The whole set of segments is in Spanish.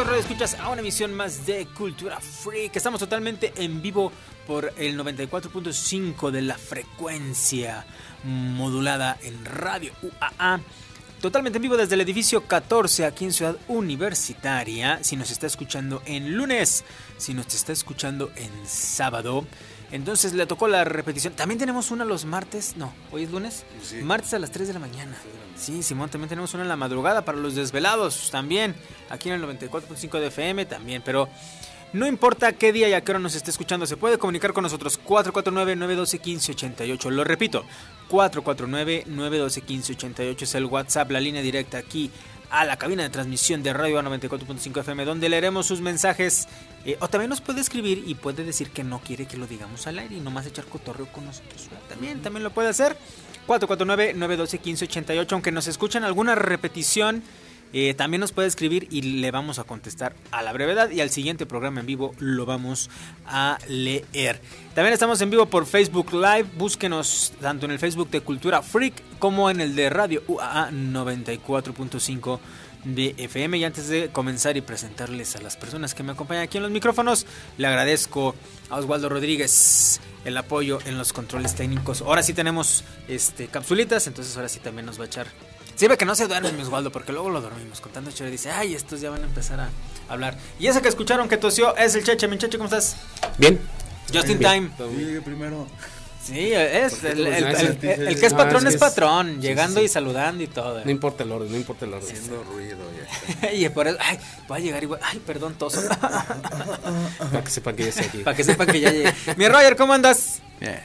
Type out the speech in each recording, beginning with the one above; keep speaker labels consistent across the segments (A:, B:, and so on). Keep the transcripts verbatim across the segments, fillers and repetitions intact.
A: Bienvenidos, Radio Escuchas, a una emisión más de Cultura Freak. Estamos totalmente en vivo por el noventa y cuatro punto cinco de la frecuencia modulada en Radio U A A. Totalmente en vivo desde el edificio catorce aquí en Ciudad Universitaria. Si nos está escuchando en lunes, si nos está escuchando en sábado, entonces le tocó la repetición. También tenemos una los martes, no, hoy es lunes, sí. Martes a las tres de la mañana. Sí, Simón, también tenemos una en la madrugada para los desvelados, también, aquí en el noventa y cuatro punto cinco de F M también, pero no importa qué día y a qué hora nos esté escuchando, se puede comunicar con nosotros cuatro cuatro nueve, nueve uno dos, uno cinco ocho ocho, lo repito, cuatro cuatro nueve, nueve uno dos, uno cinco ocho ocho es el WhatsApp, la línea directa aquí a la cabina de transmisión de Radio noventa y cuatro punto cinco F M, donde leeremos sus mensajes, eh, o también nos puede escribir y puede decir que no quiere que lo digamos al aire y nomás echar cotorreo con nosotros, también, también lo puede hacer, cuatro cuatro nueve, nueve uno dos, uno cinco ocho ocho, aunque nos escuchen alguna repetición, eh, también nos puede escribir y le vamos a contestar a la brevedad y al siguiente programa en vivo lo vamos a leer. También estamos en vivo por Facebook Live, búsquenos tanto en el Facebook de Cultura Freak como en el de Radio U A A noventa y cuatro punto cinco de F M. Y antes de comenzar y presentarles a las personas que me acompañan aquí en los micrófonos, le agradezco a Oswaldo Rodríguez el apoyo en los controles técnicos. Ahora sí tenemos este capsulitas, entonces ahora sí también nos va a echar. Sirve que no se duerme mi Oswaldo, porque luego lo dormimos contando chévere. Dice, ay, estos ya van a empezar a hablar. Y ese que escucharon que tosió es el Cheche. Mi Cheche, ¿cómo estás?
B: Bien.
A: Just in
B: Bien.
A: time.
C: Sí, primero.
A: Sí, es el, el, el, el, el que es patrón no, es, es patrón, llegando sí, sí, sí. y saludando y todo.
B: No importa el orden, no importa el orden.
C: Haciendo ruido ya.
A: Y por eso, ay, va a llegar igual. Ay, perdón, toso.
B: Para que sepan que ya estoy aquí.
A: Para que sepan que ya llegué. Mi Roger, ¿cómo andas?
C: Bien.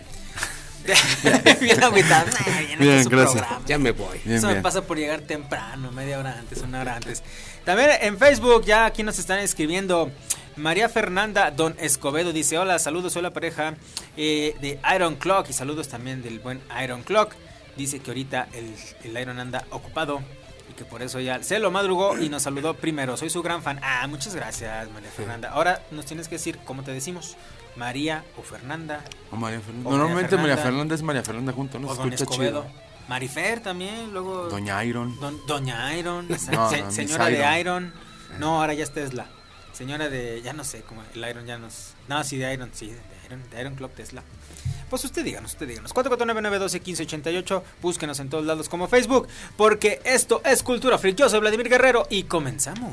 A: Bien agüitado. Bien,
C: bien gracias.
A: Programa.
B: Ya me voy.
A: Bien, eso bien. Me pasa por llegar temprano, media hora antes, una hora antes. También en Facebook, ya aquí nos están escribiendo. María Fernanda Don Escobedo dice, hola, saludos, soy la pareja eh, de Iron Clock y saludos también del buen Iron Clock. Dice que ahorita el, el Iron anda ocupado y que por eso ya se lo madrugó y nos saludó primero. Soy su gran fan. Ah, muchas gracias, María Fernanda. Ahora nos tienes que decir cómo te decimos, María o Fernanda.
C: O María Fernanda. O Normalmente María Fernanda, María Fernanda es María Fernanda junto, ¿no?
A: O Don Escobedo. Chido. Marifer también, luego...
C: Doña Iron.
A: Don, Doña Iron, no, se,
C: no,
A: señora Iron. de Iron. No, ahora ya es Tesla. Señora de, ya no sé, como el Iron ya nos... No, sí, de Iron, sí, de Iron, de Iron Club Tesla. Pues usted díganos, usted díganos. cuatro cuatro nueve, nueve uno dos, uno cinco ocho ocho. Búsquenos en todos lados como Facebook, porque esto es Cultura Freak. Yo soy Vladimir Guerrero y comenzamos.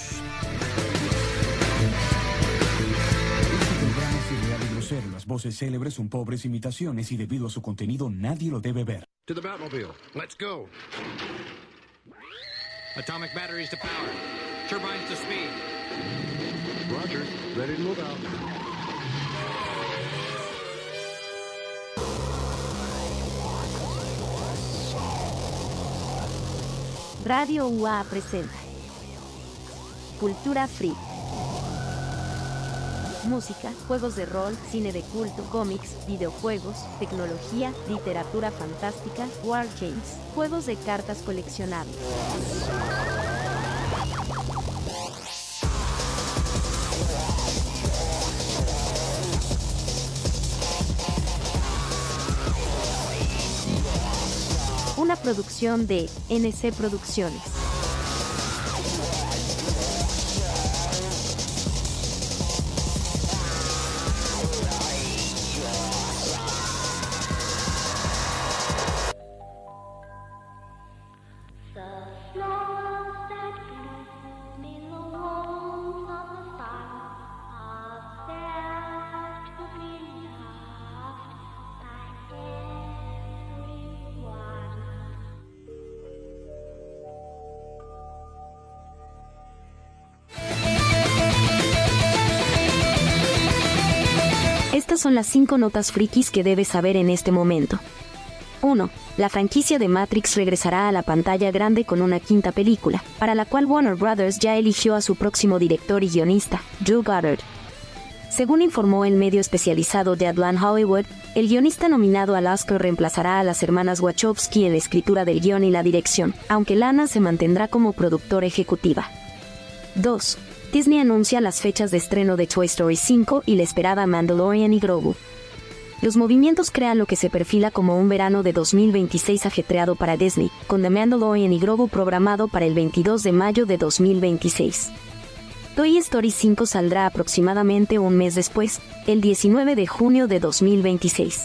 D: Las voces célebres son pobres imitaciones y debido a su contenido nadie lo debe ver.
E: To the Batmobile. Let's go. Atomic batteries to power. Turbines to speed. Roger. Ready to move out.
F: Radio U A A presenta Cultura Freak. Música, juegos de rol, cine de culto, cómics, videojuegos, tecnología, literatura fantástica, wargames, juegos de cartas coleccionables. Una producción de N C Producciones. Estas son las cinco notas frikis que debes saber en este momento. uno. La franquicia de Matrix regresará a la pantalla grande con una quinta película, para la cual Warner Brothers ya eligió a su próximo director y guionista, Drew Goddard. Según informó el medio especializado Deadline Hollywood, el guionista nominado al Oscar reemplazará a las hermanas Wachowski en la escritura del guión y la dirección, aunque Lana se mantendrá como productora ejecutiva. dos. Disney anuncia las fechas de estreno de Toy Story cinco y la esperada Mandalorian y Grogu. Los movimientos crean lo que se perfila como un verano de dos mil veintiséis ajetreado para Disney, con The Mandalorian y Grogu programado para el veintidós de mayo de dos mil veintiséis. Toy Story cinco saldrá aproximadamente un mes después, el diecinueve de junio de dos mil veintiséis.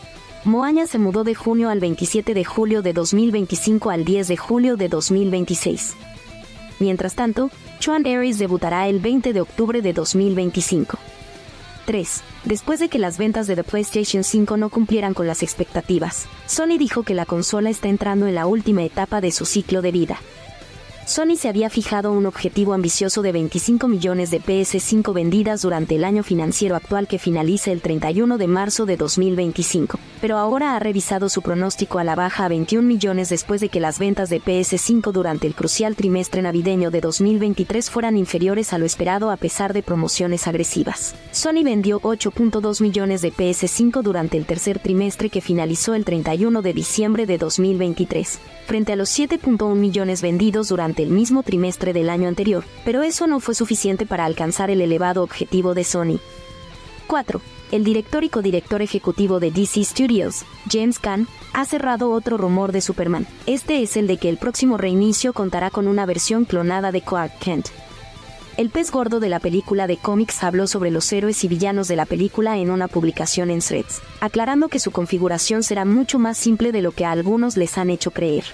F: Moana se mudó de junio al veintisiete de julio de dos mil veinticinco al diez de julio de dos mil veintiséis. Mientras tanto, Tron Ares debutará el veinte de octubre de dos mil veinticinco. tres. Después de que las ventas de The PlayStation cinco no cumplieran con las expectativas, Sony dijo que la consola está entrando en la última etapa de su ciclo de vida. Sony se había fijado un objetivo ambicioso de veinticinco millones de P S cinco vendidas durante el año financiero actual que finaliza el treinta y uno de marzo de dos mil veinticinco, pero ahora ha revisado su pronóstico a la baja a veintiún millones después de que las ventas de P S cinco durante el crucial trimestre navideño de dos mil veintitrés fueran inferiores a lo esperado a pesar de promociones agresivas. Sony vendió ocho punto dos millones de P S cinco durante el tercer trimestre que finalizó el treinta y uno de diciembre de dos mil veintitrés, frente a los siete punto uno millones vendidos durante el mismo trimestre del año anterior, pero eso no fue suficiente para alcanzar el elevado objetivo de Sony. cuatro. El director y codirector ejecutivo de D C Studios, James Gunn, ha cerrado otro rumor de Superman. Este es el de que el próximo reinicio contará con una versión clonada de Clark Kent. El pez gordo de la película de cómics habló sobre los héroes y villanos de la película en una publicación en Threads, aclarando que su configuración será mucho más simple de lo que a algunos les han hecho creer.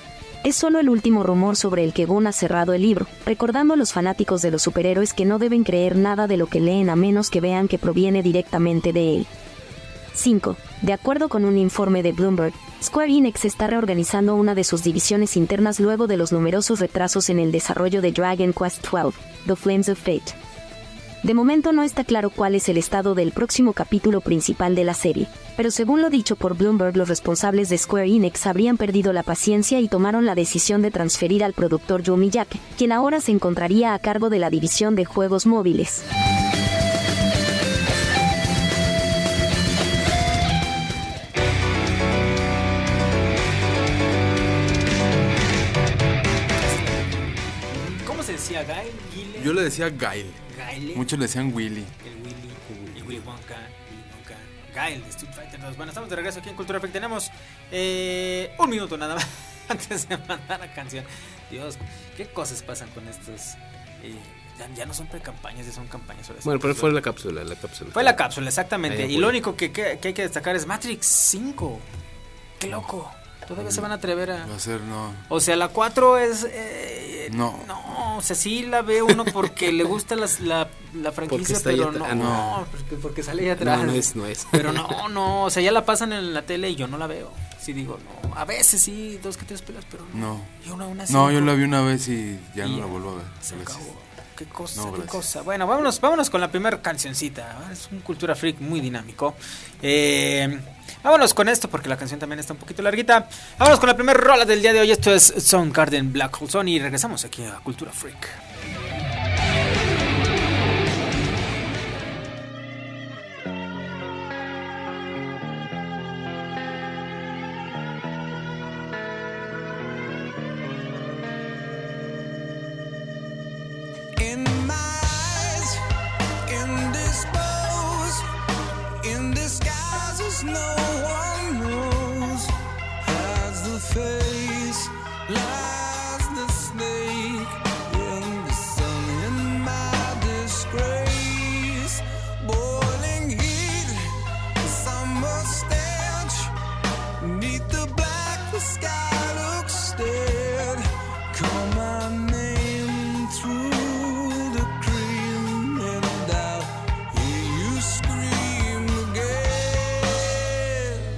F: Es solo el último rumor sobre el que Gunn ha cerrado el libro, recordando a los fanáticos de los superhéroes que no deben creer nada de lo que leen a menos que vean que proviene directamente de él. cinco. De acuerdo con un informe de Bloomberg, Square Enix está reorganizando una de sus divisiones internas luego de los numerosos retrasos en el desarrollo de Dragon Quest doce, The Flames of Fate. De momento no está claro cuál es el estado del próximo capítulo principal de la serie, pero según lo dicho por Bloomberg, los responsables de Square Enix habrían perdido la paciencia y tomaron la decisión de transferir al productor Joe Miyake, quien ahora se encontraría a cargo de la división de juegos móviles.
A: ¿Cómo se decía? ¿Gail? ¿Gile?
C: Yo le decía Gail.
A: ¿Gaile?
C: Muchos le decían Willy.
A: El Willy, el Willy Wonka, Willy Wonka, Gail de Street Fighter dos. Bueno, estamos de regreso aquí en Cultura Freak. Tenemos eh, un minuto nada más antes de mandar la canción. Dios, qué cosas pasan con estos. Eh, ya, ya no son pre-campañas, ya son campañas.
B: Bueno, pero fue la cápsula, la cápsula.
A: Fue la cápsula, exactamente.
B: Ahí
A: Y
B: fue.
A: lo único que, que, que hay que destacar es Matrix cinco. Qué loco. Todavía se van a atrever a...
C: Va a ser, no.
A: O sea, la cuatro es... Eh,
C: No.
A: No, o sea, sí la ve uno porque le gusta las, la, la franquicia,
B: está ahí
A: pero
B: atrás.
A: no,
B: Ah, no.
A: no, porque, porque sale ahí atrás.
B: No, no es, no es.
A: Pero no, no, o sea, ya la pasan en la tele y yo no la veo. Sí digo, no, a veces sí, dos que tres pelas, pero no.
C: No.
A: Y una, una
C: No, yo
A: cinco.
C: la vi una vez y ya
A: Y
C: no
A: ya,
C: la vuelvo a ver.
A: Se
C: Gracias.
A: acabó. Qué cosa,
C: No,
A: qué
C: gracias.
A: cosa. Bueno, vámonos, vámonos con la primera cancioncita. Es un Cultura Freak muy dinámico. Eh, vámonos con esto porque la canción también está un poquito larguita. Vámonos con la primera rola del día de hoy. Esto es Soundgarden Black Hole Sun y regresamos aquí a Cultura Freak.
G: In my eyes, indisposed, in disguises no one knows. As the face lies the snake in the sun. In my disgrace, boiling heat, summer stench. Neath the black, the sky looks dead. Call my name through the cream, and I'll hear you scream again.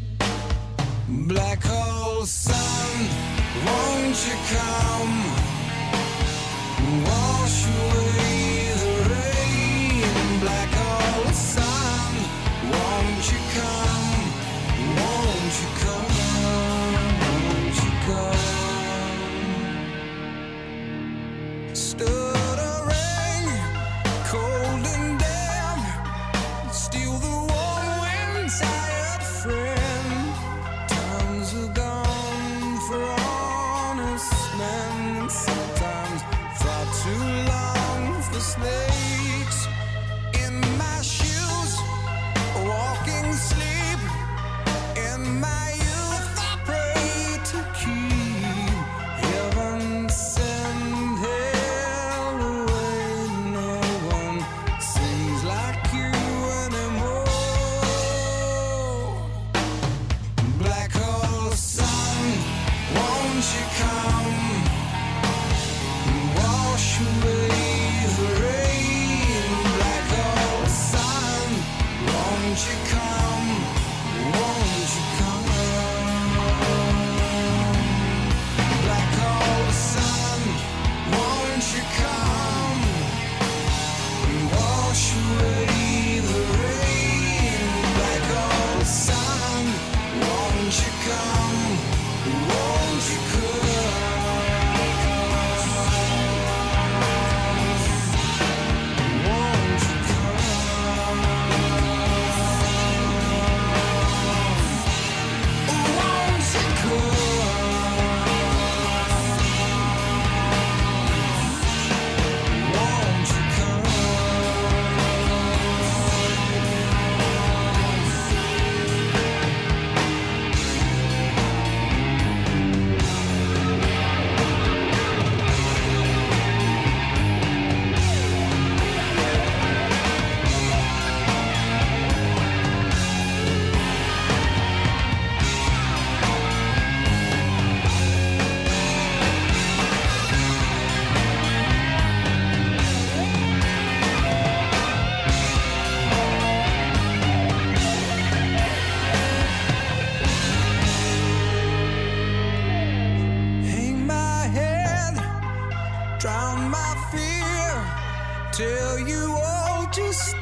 G: Black hole sun, won't you come? Wash away the rain. Black hole sun, won't you come? Won't you come? Won't you come? Stuttering, cold and damp, steal the warm wind, tired friend. Times are gone for honest men, sometimes far too long for ghosts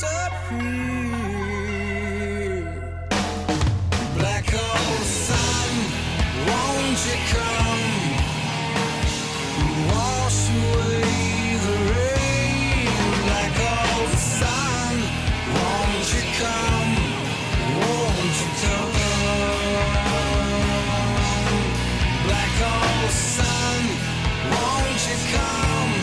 G: disappear. Black hole sun, won't you come? Wash away the rain. Black hole sun, won't you come? Won't you come? Black hole sun, won't you come?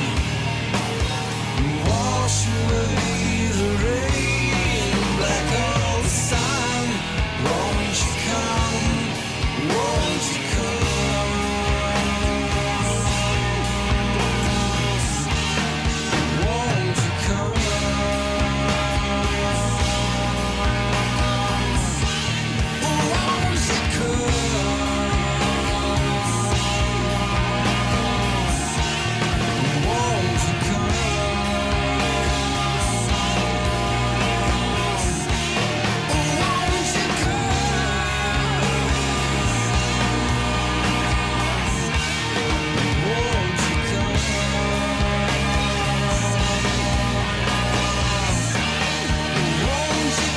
G: Wash away the rain. Black hole sun, won't you come? Won't you come? Won't you come? Won't you come? Won't you come? Won't you come? Won't you come? Won't you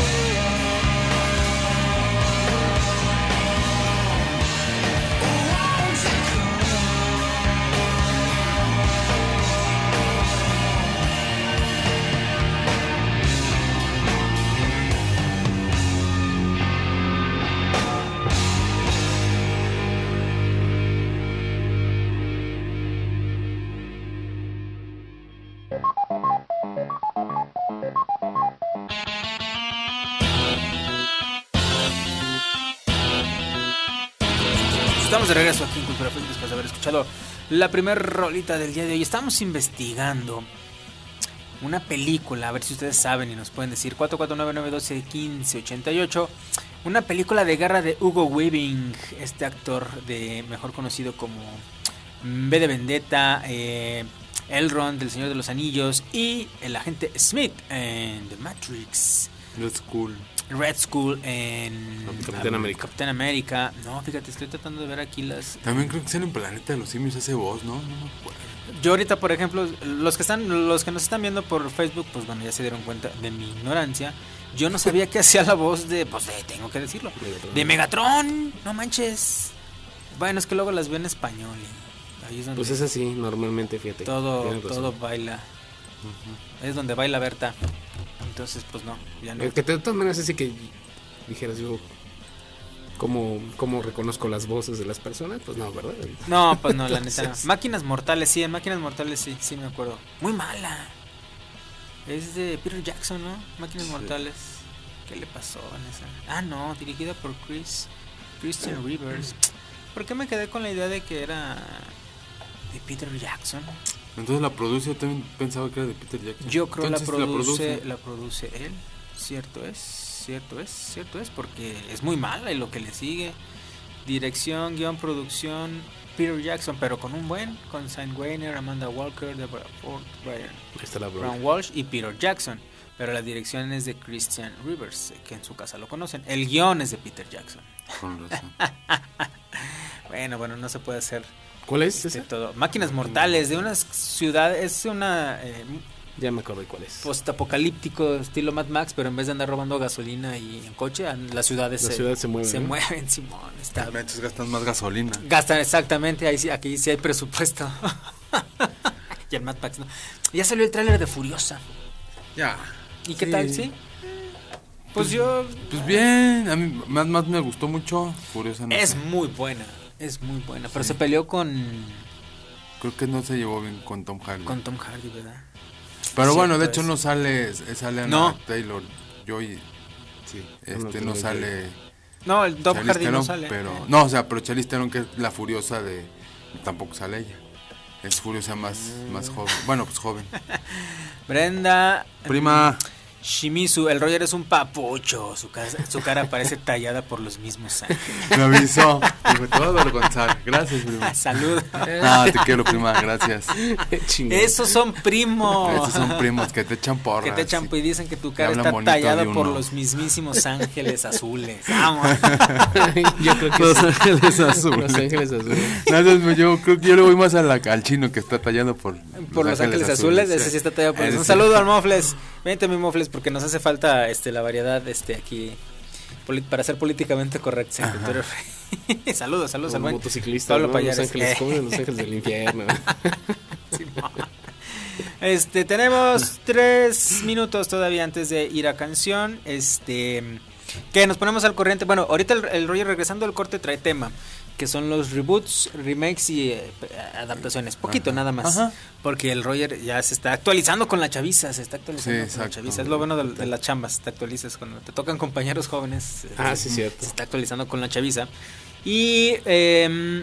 A: Estamos de regreso aquí en Cultura Freak después de haber escuchado la primera rolita del día de hoy. Estamos investigando una película, a ver si ustedes saben y nos pueden decir. Cuatro cuatro nueve nueve uno dos uno cinco ocho ocho. Una película de guerra de Hugo Weaving, este actor de mejor conocido como V de Vendetta, eh, Elrond del Señor de los Anillos y el agente Smith en The Matrix.
C: That's cool.
A: Red Skull en
B: Capitán
A: um,
B: América.
A: Capitán América. No, fíjate, estoy tratando de ver aquí las.
C: También creo que sale en Planeta de los Simios ese voz, ¿no? No me acuerdo.
A: Yo ahorita, por ejemplo, los que están, los que nos están viendo por Facebook, pues bueno, ya se dieron cuenta de mi ignorancia. Yo no sabía que hacía la voz de, pues de, tengo que decirlo,
B: Megatron.
A: de Megatron. No manches. Bueno, es que luego las veo en español. Y ahí es donde
B: Pues es así, normalmente, fíjate.
A: todo,
B: Tienes razón.
A: todo baila. Es donde baila Berta. Entonces, pues no, ya no.
B: Eh, Que de todas maneras, así que dijeras yo, ¿cómo, ¿cómo reconozco las voces de las personas? Pues no, ¿verdad?
A: No, pues no, la neta. no.
B: Entonces-
A: Máquinas Mortales, sí, en Máquinas Mortales sí, sí me acuerdo. Muy mala. Es de Peter Jackson, ¿no? Máquinas Mortales. ¿Qué le pasó en esa? Ah, no, dirigida por Chris Christian Rivers. ¿Por qué me quedé con la idea de que era de Peter Jackson?
C: Entonces la produce, yo también pensaba que era de Peter Jackson.
A: Yo creo la
C: Entonces,
A: produce, la produce él. Cierto es, cierto es, cierto es, porque es muy mala y lo que le sigue. Dirección, guión, producción, Peter Jackson, pero con un buen, con Sam Weiner, Amanda Walker, Deborah Ford, Brian
B: Ahí está la
A: Brown Walsh y Peter Jackson. Pero la dirección es de Christian Rivers, que en su casa lo conocen. El guión es de Peter Jackson.
C: Con razón.
A: Bueno, bueno, no se puede hacer
B: ¿Cuál es
A: de
B: esa?
A: todo. Máquinas Mortales, de una ciudad, es una eh,
B: Ya me acordé cuál es.
A: postapocalíptico estilo Mad Max, pero en vez de andar robando gasolina y en coche, an- las ciudades
B: Las ciudades se mueven,
A: se
B: ¿no?
A: mueven, Simón. Está,
C: Entonces gastan más gasolina.
A: gastan exactamente, ahí sí, aquí sí hay presupuesto. Y el Mad Max no. Ya salió el tráiler de Furiosa.
C: Ya.
A: ¿Y qué
C: Sí.
A: tal? ¿Sí? Pues yo...
C: Pues bien, a mí más, más me gustó mucho. Furiosa no
A: Es
C: sé.
A: muy buena, es muy buena. Pero
C: Sí.
A: se peleó con,
C: Creo que no se llevó bien con Tom Hardy.
A: con Tom Hardy, ¿verdad?
C: Pero bueno, de
A: Cierto
C: hecho
A: es.
C: no sale, sale Anna
A: No.
C: Taylor Joy.
B: Sí.
C: Este no sale
A: No, el Tom
C: Charlize
A: Hardy no
C: Theron,
A: sale.
C: pero
A: Eh.
C: no, o sea, pero Charlize Theron, que es la Furiosa de, tampoco sale ella. Es Furiosa más, más joven. Bueno, pues joven.
A: Brenda...
C: Prima.
A: Shimizu, el Roger es un papucho. Su cara, su cara parece tallada por los mismos ángeles.
C: Me avisó. Dijo, te voy a avergonzar. Gracias, prima.
A: Salud.
C: Ah, te quiero, prima. Gracias.
B: Chingón.
A: Esos son primos.
C: Estos son primos que te echan porras.
A: Que te echan y dicen que tu cara
C: hablan
A: está
C: bonito
A: tallada
C: de
A: por
C: uno.
A: los mismísimos ángeles azules. Vamos.
B: Yo creo que
C: Los
B: sí.
C: ángeles azules.
B: Los ángeles azules.
C: Nada, yo creo que yo le voy más a la- al chino que está tallado por,
A: Por los ángeles azules, ese sí está tallado por
C: Ese
A: Un
C: sí.
A: saludo al Mofles. Vente mi Mofles porque nos hace falta este la variedad este aquí poli- para ser políticamente correctos en Cultura Freak. Saludos, saludos al
B: Como
A: buen
B: motociclistas,
A: Pablo
B: ¿no?
A: Payares.
B: Los ángeles,
A: Eh.
B: ¿cómo eran los ángeles del infierno?
A: Sí, no. Este, tenemos tres minutos todavía antes de ir a canción. Este, que nos ponemos al corriente. Bueno, ahorita el, el Roger regresando al corte trae tema, que son los reboots, remakes y eh, adaptaciones. Poquito nada más.
C: Ajá.
A: Porque el Roger ya se está actualizando con la chaviza, se está actualizando
C: Sí,
A: con la
C: exacto.
A: chaviza. Es lo bueno de, de las chambas, te actualizas cuando te tocan compañeros jóvenes.
B: Ah,
A: eh,
B: sí, cierto.
A: Se está actualizando con la chaviza. Y eh,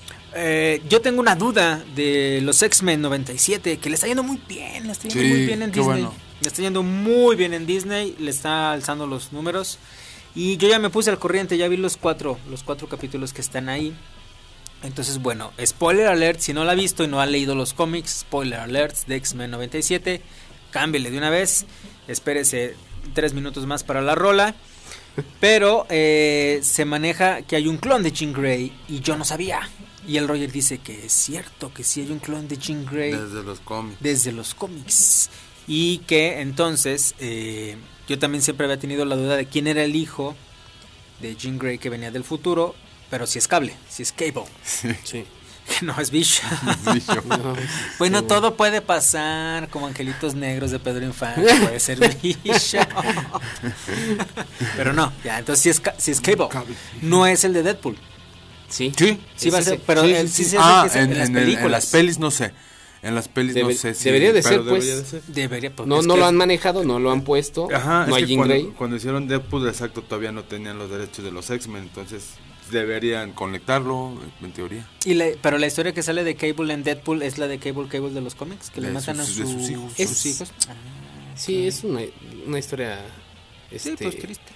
A: eh, yo tengo una duda de los X-Men noventa y siete, que le está yendo muy bien, le está yendo
C: Sí,
A: muy bien en
C: qué
A: Disney.
C: bueno.
A: Le está yendo muy bien en Disney, le está alzando los números. Y yo ya me puse al corriente, ya vi los cuatro, los cuatro capítulos que están ahí. Entonces, bueno, spoiler alert, si no la ha visto y no ha leído los cómics, spoiler alert de X-Men noventa y siete, cámbiale de una vez, espérese tres minutos más para la rola. Pero eh, se maneja que hay un clon de Jean Grey y yo no sabía. Y el Roger dice que es cierto, que sí hay un clon de Jean Grey
C: Desde los cómics.
A: desde los cómics. Y que entonces eh, yo también siempre había tenido la duda de quién era el hijo de Jean Grey que venía del futuro, pero si es Cable, si es Cable,
B: Sí.
A: que no es Bishop.
C: Sí, yo.
B: No,
A: Bueno,
B: sí.
A: todo puede pasar, como Angelitos Negros de Pedro Infante, puede ser Bishop. Pero no, ya, entonces si es, ca- si es Cable,
C: Cable.
A: no es el de Deadpool.
B: Sí.
C: Sí.
A: Sí va a
B: Ese
A: ser,
B: sí.
A: pero
B: Sí,
A: él
B: sí,
A: sí,
B: sí.
A: se hace
C: Ah,
A: que es
C: en,
A: en las
C: en el-
A: películas.
C: en las pelis no sé. En las pelis
B: Debe-
C: no sé si.
B: debería de
C: pero
B: ser, pues.
C: debería de ser.
A: Debería, porque
B: No,
A: es
B: no
A: que-
B: lo han manejado, no lo han puesto.
C: Ajá,
B: no
C: es
B: hay
C: que
B: Jean
C: cuando,
B: Grey.
C: cuando hicieron Deadpool, exacto, todavía no tenían los derechos de los X-Men, entonces deberían conectarlo, en teoría.
A: Y la- pero la historia que sale de Cable en Deadpool es la de Cable Cable de los cómics, que le
C: De
A: matan
C: sus-
A: a
C: de
A: su-
C: sus hijos.
A: sus
B: Es-
A: hijos. Ah,
B: Sí, es una, una historia.
A: sí,
B: Este,
A: pues triste.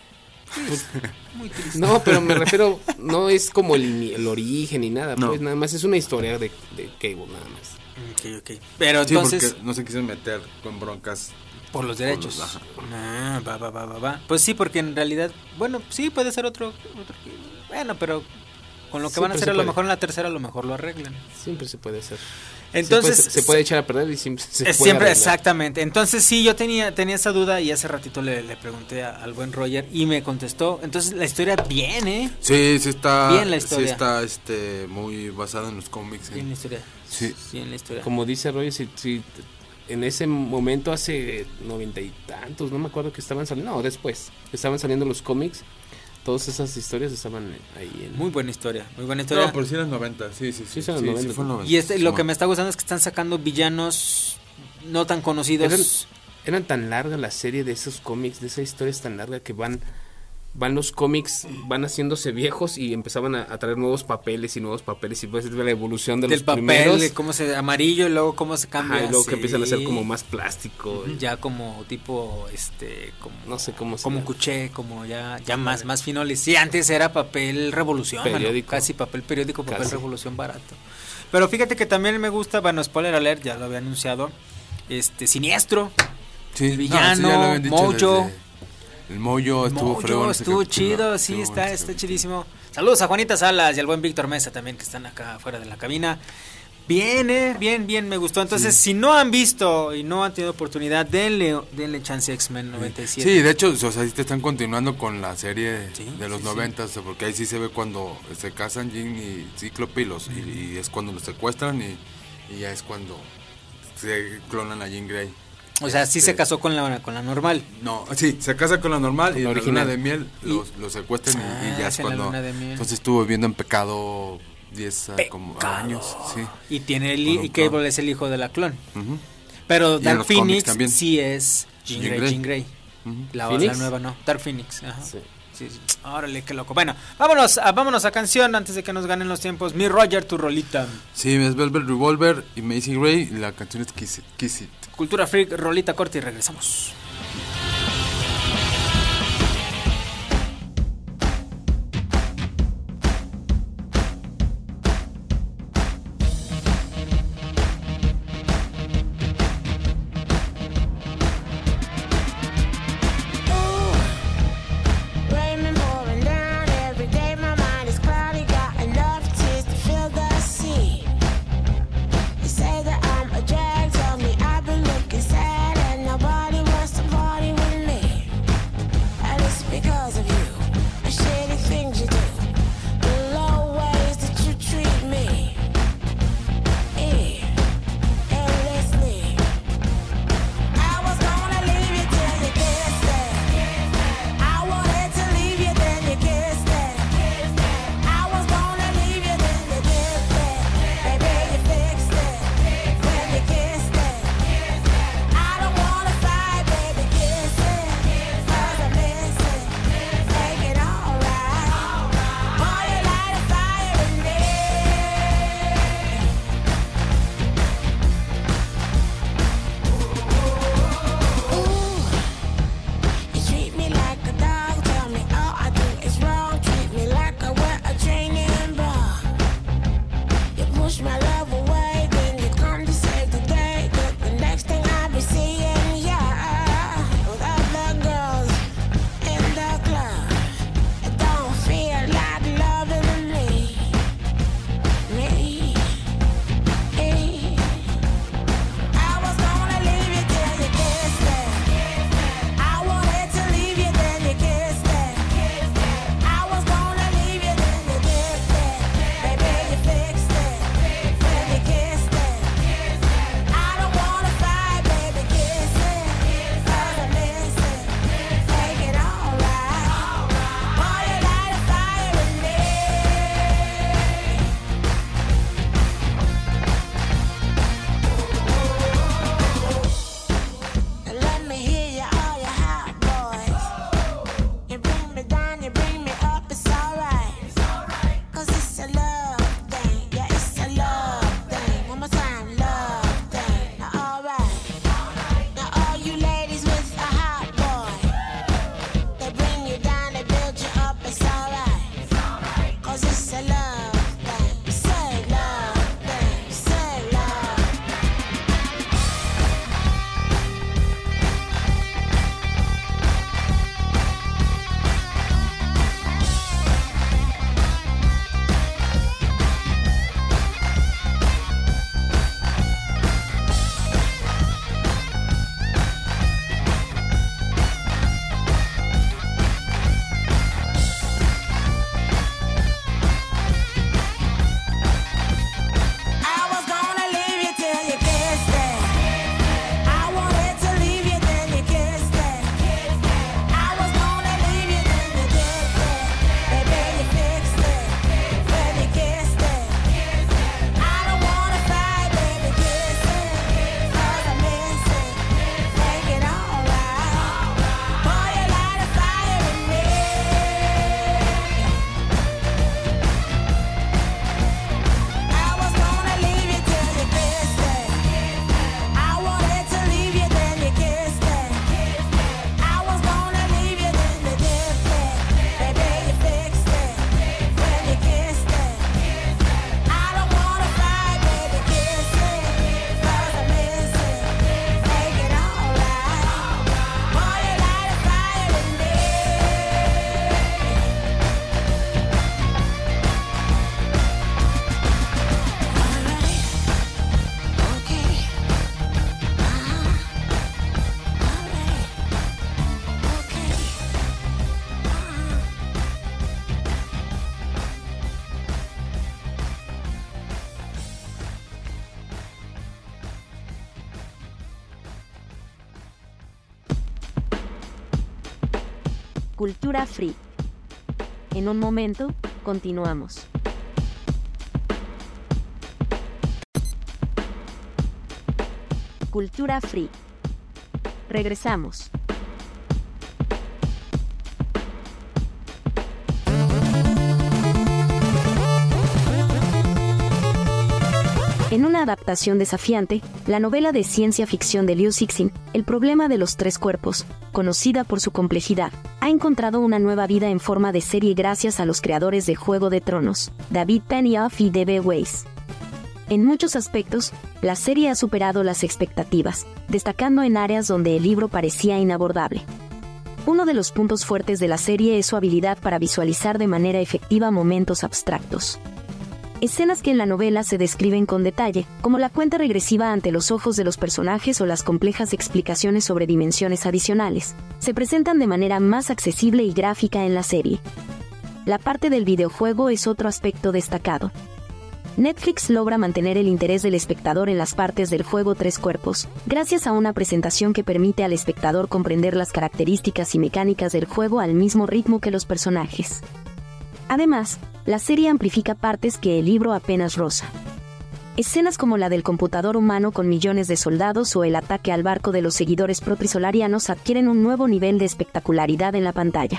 A: Muy triste.
B: No, pero me refiero, no es como el, ini- el origen ni nada,
C: No.
B: pues nada más es una historia de, de Cable, nada más.
A: Ok, ok. Pero
C: Sí,
A: entonces,
C: porque no se quisieron meter con broncas.
A: por los derechos.
C: los- ajá.
A: Ah, va, va, va, va, va. Pues sí, porque en realidad, bueno, sí puede ser otro, otro- bueno, pero con lo que van a
B: Siempre
A: hacer
B: se
A: a lo
B: puede.
A: mejor en la tercera a lo mejor lo arreglan.
B: Siempre se puede hacer.
A: Entonces
B: se puede, se puede echar a perder y siempre se
A: Eh,
B: puede
A: siempre,
B: arreglar.
A: exactamente. Entonces sí, yo tenía tenía esa duda y hace ratito le, le pregunté a- al buen Roger y me contestó. Entonces la historia bien, ¿eh?
C: Sí, sí está.
A: Bien la historia.
C: Sí está este, muy basado en los cómics.
A: Bien
C: ¿eh?
A: la historia.
C: Sí.
A: Bien la historia.
B: Como dice Roy, si, si en ese momento hace noventa y tantos, no me acuerdo que estaban saliendo, no, después, estaban saliendo los cómics, todas esas historias estaban ahí en...
A: Muy buena historia, muy buena historia.
C: No, pero sí eran noventa, sí, sí, sí.
B: Sí, son
C: sí,
B: noventa.
C: sí fue en noventa.
A: Y este, lo
C: Sí,
A: que me está gustando es que están sacando villanos no tan conocidos.
B: Eran, eran tan larga la serie de esos cómics, de esa historia es tan larga que van van los cómics, van haciéndose viejos y empezaban a, a traer nuevos papeles y nuevos papeles y pues la evolución de
A: del
B: los
A: papel,
B: primeros.
A: de cómo se amarillo y luego cómo se cambia.
B: Ajá, y luego
A: sí.
B: que empiezan a ser como más plástico. y-
A: ya como tipo este como
B: No sé cómo se
A: como
B: llama.
A: cuché, como ya ya más más finoles. Sí, antes era papel revolución, mano,
B: Periódico.
A: casi papel periódico, papel
B: Casi.
A: revolución barato. Pero fíjate que también me gusta, bueno, spoiler alert, ya lo había anunciado. Este Siniestro,
C: Sí,
A: el villano,
C: no, sí, ya lo habían dicho
A: Mojo.
C: desde- El Mojo estuvo
A: Mojo,
C: fregón ese
A: estuvo
C: capítulo,
A: chido, sí,
C: estuvo
A: está,
C: bueno ese
A: está
C: capítulo.
A: chidísimo. Saludos a Juanita Salas y al buen Víctor Mesa también que están acá afuera de la cabina. Bien, eh, bien, bien, me gustó. Entonces, si no han visto y no han tenido oportunidad, denle, denle chance a X-Men noventa y siete.
C: Sí, de hecho, o sea, sí te están continuando con la serie
A: Sí,
C: de los
A: sí,
C: noventas, porque ahí sí se ve cuando se casan Jean y Cíclope y, los, y, y es cuando los secuestran y, y ya es cuando se clonan a Jean Grey.
A: O sea, sí
C: Este,
A: se casó con la, con la normal.
C: No, sí, se casa con la normal
B: Con
C: y
B: la
C: en la
B: original.
C: luna de miel los, los secuestran y-
A: Ah,
C: y, ya es
A: hacen la
C: cuando...
A: luna de miel.
C: Entonces estuvo viviendo en pecado diez ah, como
A: Pecado.
C: años, sí.
A: Y tiene el,
C: Con un
A: y Cable
C: clon.
A: es el hijo de la clon.
C: Ujú.
A: Pero
C: Y en
A: Dark
C: los cómics
A: Phoenix
C: también.
A: sí es Jean
C: Jean
A: Grey.
C: Grey.
A: Jean Grey.
C: Ujú.
A: La,
B: ¿Phoenix?
A: la nueva no. Dark Phoenix. Ajá.
B: Sí.
A: Sí, sí. Órale, qué loco. Bueno, vámonos a, vámonos a canción antes de que nos ganen los tiempos. Mi Roger, tu rolita.
C: Sí, es Velvet Revolver y Macy Gray y la canción es Kiss It. Kiss It.
A: Cultura Freak, rolita corta y regresamos.
H: say love, thing, say love, thing, say love.
F: Cultura Freak. En un momento, continuamos. Cultura Freak. Regresamos. En una adaptación desafiante, la novela de ciencia ficción de Liu Cixin, El problema de los tres cuerpos, conocida por su complejidad, ha encontrado una nueva vida en forma de serie gracias a los creadores de Juego de Tronos, David Benioff y D B Weiss. En muchos aspectos, la serie ha superado las expectativas, destacando en áreas donde el libro parecía inabordable. Uno de los puntos fuertes de la serie es su habilidad para visualizar de manera efectiva momentos abstractos. Escenas que en la novela se describen con detalle, como la cuenta regresiva ante los ojos de los personajes o las complejas explicaciones sobre dimensiones adicionales, se presentan de manera más accesible y gráfica en la serie. La parte del videojuego es otro aspecto destacado. Netflix logra mantener el interés del espectador en las partes del juego Tres Cuerpos, gracias a una presentación que permite al espectador comprender las características y mecánicas del juego al mismo ritmo que los personajes. Además, la serie amplifica partes que el libro apenas roza. Escenas como la del computador humano con millones de soldados o el ataque al barco de los seguidores protrisolarianos adquieren un nuevo nivel de espectacularidad en la pantalla.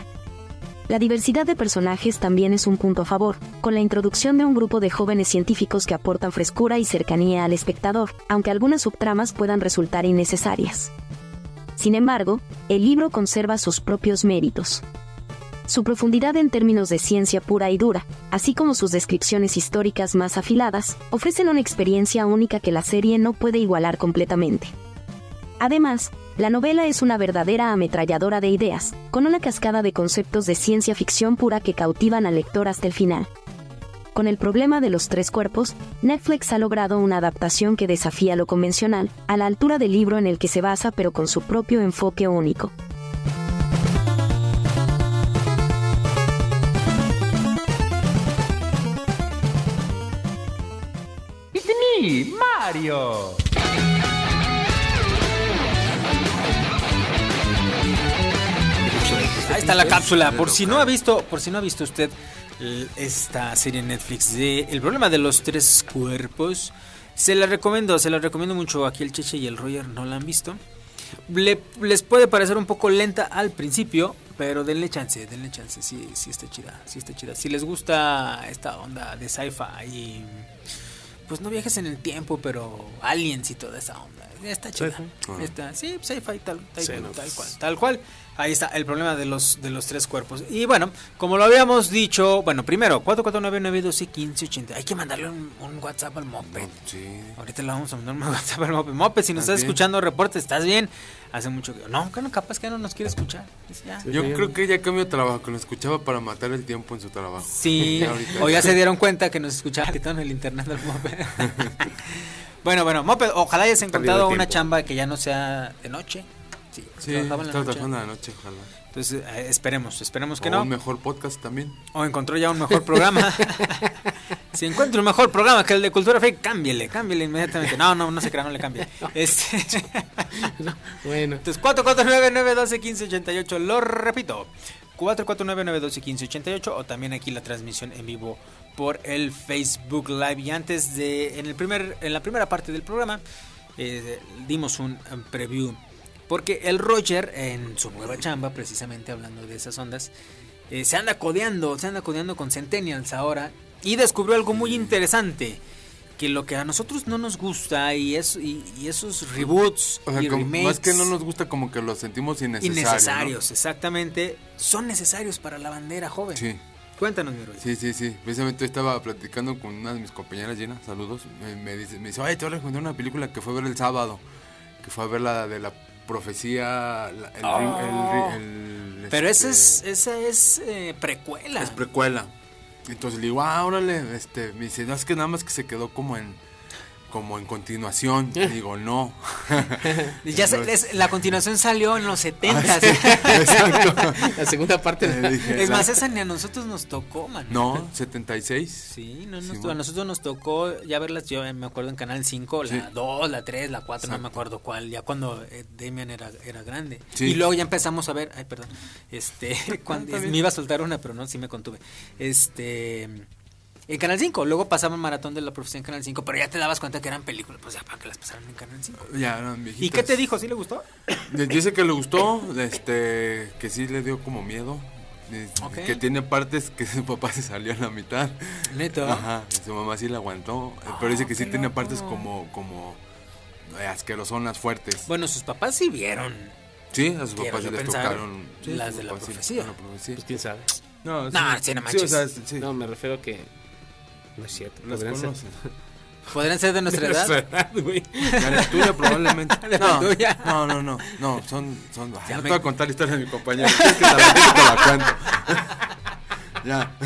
F: La diversidad de personajes también es un punto a favor, con la introducción de un grupo de jóvenes científicos que aportan frescura y cercanía al espectador, aunque algunas subtramas puedan resultar innecesarias. Sin embargo, el libro conserva sus propios méritos. Su profundidad en términos de ciencia pura y dura, así como sus descripciones históricas más afiladas, ofrecen una experiencia única que la serie no puede igualar completamente. Además, la novela es una verdadera ametralladora de ideas, con una cascada de conceptos de ciencia ficción pura que cautivan al lector hasta el final. Con El problema de los tres cuerpos, Netflix ha logrado una adaptación que desafía lo convencional, a la altura del libro en el que se basa pero con su propio enfoque único.
I: Mario.
A: Ahí está la cápsula. Por si no ha visto, por si no ha visto usted esta serie en Netflix de El problema de los tres cuerpos, se la recomiendo, se la recomiendo mucho. Aquí el Cheche y el Roger no la han visto. Le, les puede parecer un poco lenta al principio, pero denle chance, denle chance. Sí, sí está chida, sí está chida. Si les gusta esta onda de sci-fi y pues no viajes en el tiempo, pero aliens y toda esa onda, está chida. Está, sí, sci-fi tal, tal,
B: sí,
A: tal,
B: no,
A: tal
B: pues.
A: cual, tal cual. Ahí está el problema de los de los tres cuerpos. Y bueno, como lo habíamos dicho, bueno, primero, cuatro cuatro nueve nueve uno dos uno cinco ocho cero. Hay que mandarle un, un WhatsApp al Moped.
C: No, sí.
A: Ahorita le vamos a mandar un WhatsApp al Moped. Moped, si nos
C: ¿Estás
A: estás
C: bien?
A: escuchando, reporte, ¿estás bien? Hace mucho que... No, que no, capaz que no nos quiere escuchar. Dice, ya.
C: Yo creo que ya cambió de trabajo, que lo escuchaba para matar el tiempo en su trabajo.
A: Sí,
C: Ya ahorita-
A: o ya se dieron cuenta que nos escuchaba en el internet del Moped. Bueno, bueno, Moped, ojalá hayas encontrado
B: Perdido de
A: una
B: tiempo.
A: chamba que ya no sea de noche. Sí,
C: Sí,
A: trabajaba en la
C: estaba
A: noche.
C: trabajando en la noche, ojalá.
A: Entonces, eh, esperemos, esperemos que
C: O
A: no.
C: un mejor podcast también.
A: O encontró ya un mejor programa. Si encuentra un mejor programa que el de Cultura Freak, cámbiele, cámbiele inmediatamente. No, no, no se crea, no le cambie. Este...
B: Bueno,
A: Entonces, cuatro cuatro nueve nueve uno dos uno cinco ocho ocho, lo repito, cuatro cuatro nueve nueve uno dos uno cinco ocho ocho, o también aquí la transmisión en vivo por el Facebook Live. Y antes de, en el primer, en la primera parte del programa, eh, dimos un um, preview, porque el Roger, en su nueva chamba, precisamente hablando de esas ondas, eh, se anda codeando, se anda codeando con Centennials ahora, y descubrió algo muy interesante, que lo que a nosotros no nos gusta, y, es, y, y esos reboots
C: O sea,
A: y
C: como-
A: remakes
C: más que no nos gusta, como que los sentimos innecesarios.
A: innecesarios, exactamente, son necesarios para la bandera joven.
C: ¿no? Sí,
A: Cuéntanos, mi Roger.
C: sí, sí, sí. Precisamente estaba platicando con una de mis compañeras, Gina, saludos. Me, me dice, me dice, oye, te voy a recomendar una película que fue a ver el sábado, que fue a ver la de la profecía, la- el,
A: Oh.
C: el- el- el-
A: Pero esa
C: este,
A: es, esa es eh, precuela.
C: es precuela. Entonces le digo, ah, órale, este, me dice, no, es que nada más que se quedó como en, como en continuación. Y digo, no.
A: Y ya se-
C: Entonces-
A: es- la continuación salió en los setentas.
C: Exacto.
B: la segunda parte
C: Le dije,
A: Es más,
C: la-
A: esa ni a nosotros nos tocó, man.
C: No, setenta y seis.
A: Sí, no,
C: Sí,
A: nos-
C: bueno.
A: a nosotros nos tocó ya verlas, yo me acuerdo en Canal cinco, la
C: Sí.
A: dos, la tres, la cuatro, no me
C: Exacto.
A: acuerdo cuál, ya cuando eh, Damian era, era grande.
C: Sí.
A: Y luego ya empezamos a ver, ay, perdón, este, cuando,
C: está bien.
A: me iba a soltar una, pero no, sí me contuve. Este, en Canal cinco, luego pasaba Maratón de la Profecía en Canal cinco, pero ya te dabas cuenta que eran películas, pues ya para que las pasaran en Canal cinco.
C: Ya eran viejitas.
A: ¿Y qué te dijo? ¿Sí le gustó?
C: Le- Dice que le gustó, este, que sí le dio como miedo. eh,
A: Ok.
C: Que tiene partes que su papá se salió a la mitad.
A: Neto.
C: Ajá, su mamá sí la aguantó. eh, pero dice que sí
A: qué
C: tiene
A: loco.
C: partes como, como eh, asquerosonas fuertes.
A: Bueno, sus papás sí vieron
C: Sí, a sus
A: quiero
C: papás sí
A: yo
C: les
A: pensar,
C: tocaron. sí,
A: las
C: sus
A: de la
C: papás sí les
A: profecía.
C: tocaron la profecía.
B: pues quién sabe.
C: No,
A: No, sí, no
C: sí,
A: manches.
C: o sea, sí.
B: No, me refiero que no es cierto.
C: Las
B: podrían ser-
C: conocen.
A: ¿Podrían ser de nuestra edad?
B: edad, güey.
C: De la tuya probablemente.
A: De la
C: No,
A: tuya.
C: no, no, no, no, son, son, ay,
A: Ya
C: no
A: me-
C: te voy a contar la historia de mi compañero, ¿quieres que te la, quieres que te la cuento? Ya.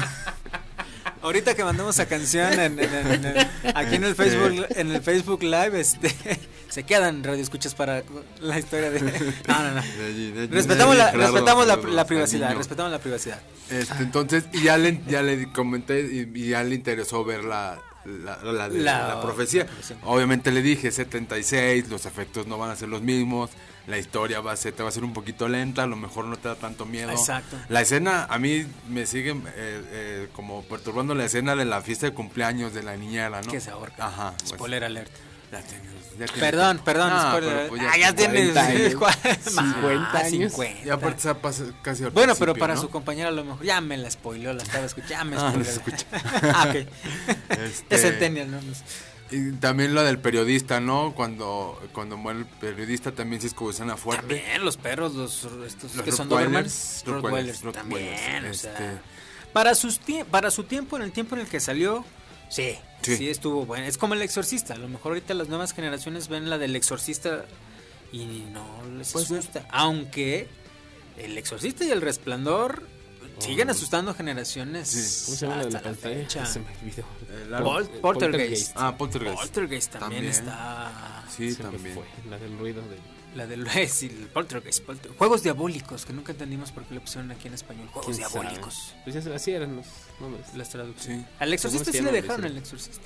A: Ahorita que mandemos esa canción en, en- en- en- aquí en el Facebook en el Facebook Live, este se quedan radioescuchas para la historia de. No, no, no.
C: De allí, de allí,
A: Respetamos
C: de
A: la,
C: allí, Gerardo,
A: respetamos la,
C: saludos
A: la
C: al
A: privacidad,
C: niño.
A: respetamos la privacidad.
C: Este, entonces, y ya le, ya le comenté y, y ya le interesó ver la, la, la, de-
A: La-
C: la profecía.
A: la profecía.
C: Obviamente le dije setenta y seis, los efectos no van a ser los mismos, la historia va a ser, te va a ser un poquito lenta, a lo mejor no te da tanto miedo.
A: Exacto.
C: La escena, a mí me sigue eh, eh, como perturbando la escena de la fiesta de cumpleaños de la niñera, ¿no?
A: Que se ahorca.
C: Ajá. pues,
A: Spoiler alert.
C: ya tienes- ya tienes-
A: Perdón, perdón,
C: No,
A: spoiler
C: pero
A: alert.
C: pues
A: Ah, ya tienes
B: cuarenta años.
A: cincuenta
B: años.
C: Y aparte se pasa casi al
A: Bueno, pero
C: principio,
A: para
C: ¿no?
A: su compañera a lo mejor ya me la spoileó, la estaba escuchando, ya me
C: Ah,
A: spoileó.
C: la escuché.
A: Ah, ok.
C: Este-
A: Es Centennial, ¿no?
C: Y también lo del periodista, ¿no? Cuando, cuando muere el periodista también sí es como escena fuerte.
A: También los perros, los estos
C: Los
A: que son
C: Rottweilers,
A: Dobermans,
C: Rottweilers,
A: Rottweilers, también,
C: Rottweilers,
A: o sea,
C: este-
A: para sus tie- para su tiempo, en el tiempo en el que salió, sí, sí,
C: Sí.
A: estuvo bueno. Es como El Exorcista, a lo mejor ahorita las nuevas generaciones ven la del Exorcista y no les
C: Puede ser.
A: asusta, aunque El Exorcista y El Resplandor siguen asustando generaciones.
C: Sí.
B: ¿Cómo se llama la de la
A: hasta
B: pantalla?
A: fecha.
B: Se me olvidó.
C: El
A: Pol-
C: árbol-
A: Poltergeist.
C: Ah, Poltergeist.
A: Poltergeist también,
C: También.
A: está.
C: Sí,
B: Se me
C: también.
B: fue, la del ruido de...
A: La del sí, el Poltergeist, Polter- Juegos diabólicos, que nunca entendimos por qué le pusieron aquí en español. Juegos
B: ¿Quién sabe?
A: diabólicos.
B: Pues ya se- así eran los nombres.
A: Las traducciones.
C: Sí.
A: Al Exorcista
B: ¿Cómo se
A: sí le
B: llama?
A: dejaron
B: Sí.
A: el Exorcista.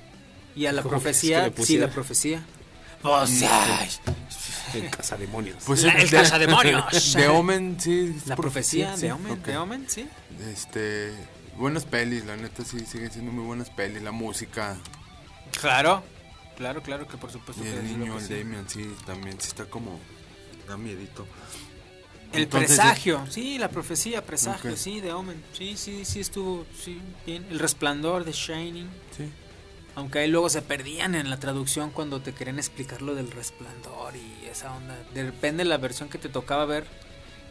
A: Y a la
B: ¿Cómo que
A: profecía,
B: es que le
A: sí,
B: pusieron?
A: la profecía. Pues, ay,
B: El cazademonios.
C: Pues
A: la- el
C: de-
A: cazademonios.
C: De Omen, sí. es
A: La profecía
C: sí,
A: de Omen,
C: ok.
A: de Omen, sí.
C: Este, buenas pelis, la neta sí, siguen siendo muy buenas pelis. La música,
A: Claro, claro, claro que por supuesto
C: y
A: que
C: el
A: es lo
C: niño,
A: que
C: el
A: sí.
C: Damian, sí, también sí está como, da miedito.
A: El
C: Entonces,
A: presagio, sí, la profecía, presagio,
C: Ok.
A: sí, de Omen. Sí, sí, sí estuvo, sí, bien. El resplandor de Shining.
C: Sí.
A: Aunque ahí luego se perdían en la traducción cuando te querían explicar lo del resplandor y esa onda. Depende de la versión que te tocaba ver.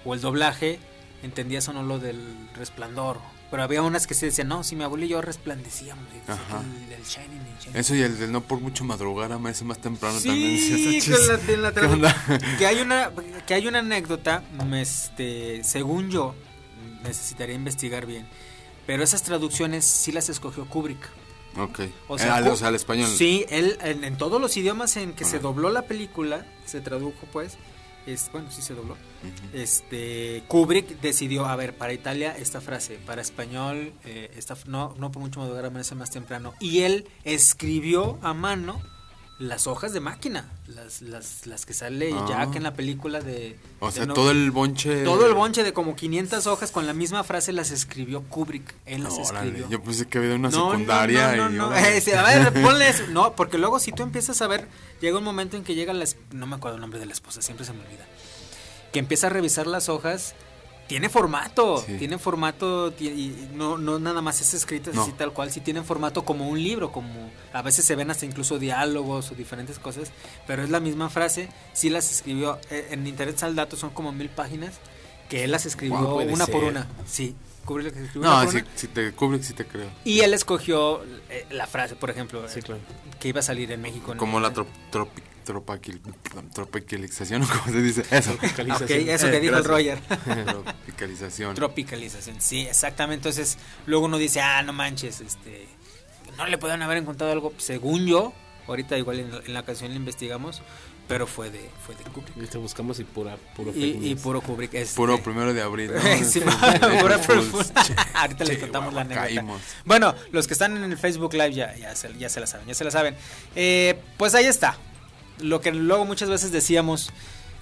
A: o el doblaje, entendías o no lo del Resplandor. Pero había unas que se decían, no, si mi abuelo y yo resplandecíamos.
C: Ajá.
A: El, el Shining, el Shining.
C: Eso y el del no por mucho madrugar, amanece más temprano
A: Sí,
C: también. Sí,
A: con la- de la
C: ¿Qué onda?
A: que hay una que hay una anécdota, este, según yo, necesitaría investigar bien, pero esas traducciones sí las escogió Kubrick.
C: Ok.
A: O
C: O
A: sea,
C: sea, al,
A: Ku-
C: o sea, al español.
A: Sí, él en, en todos los idiomas en que se
C: Ajá.
A: dobló la película, se tradujo pues, es, bueno, sí se dobló.
C: Ujú.
A: Este, Kubrick decidió, a ver, para Italia esta frase, para español eh, esta, no no por mucho madrugar amanece más temprano, y él escribió a mano las hojas de máquina, las las, las que sale
C: Ah.
A: Jack en la película de
C: O
A: de
C: sea,
A: no-
C: todo el bonche.
A: todo el bonche de como quinientas hojas con la misma frase las escribió Kubrick, él las
C: No, órale,
A: escribió.
C: yo pensé que había una
A: No, no,
C: secundaria
A: no, no,
C: y
A: no.
C: órale.
A: Eh, sí, a ver, ponle eso. No, porque luego si tú empiezas a ver, llega un momento en que llega la, es- no me acuerdo el nombre de la esposa, siempre se me olvida, que empieza a revisar las hojas, tiene formato,
C: Sí.
A: tiene formato, ti- y no, no nada más es escrito
C: No.
A: así tal cual, sí tienen formato como un libro, como a veces se ven hasta incluso diálogos o diferentes cosas, pero es la misma frase, sí las escribió, eh, en internet sale el dato, son como mil páginas, que él las escribió
B: Guau, puede
A: una por
B: ser.
A: una, sí, Kubrick las escribió una
C: No,
A: por
C: si,
A: una.
C: si te Kubrick sí te creo.
A: Y él escogió eh, la frase, por ejemplo,
B: Sí,
A: eh,
B: claro.
A: que iba a salir en México. ¿no?
C: Como la trop, tropi, tropaquil- tropicalización, ¿cómo se dice? Eso.
A: Ah, ok, eso que
C: Eh,
A: dijo el
C: gracias.
A: Roger.
C: Tropicalización.
A: Tropicalización, sí, exactamente. Entonces, luego uno dice, ah, no manches, este, no le pueden haber encontrado algo, según yo, ahorita igual en, la- en la canción le investigamos, pero fue de, fue de Kubrick.
B: Ahorita buscamos y pura, puro
A: Y,
B: fake
A: y
B: news.
A: puro Kubrick. Este,
C: Puro primero de abril. ¿no?
A: Sí,
C: April
A: pura
C: Fools.
A: Fools. Ahorita les
C: Che,
A: contamos la
C: guau,
A: anécdota.
C: caímos.
A: Bueno, los que están en el Facebook Live ya, ya, se, ya se la saben, ya se la saben. Eh, pues ahí está. Lo que luego muchas veces decíamos,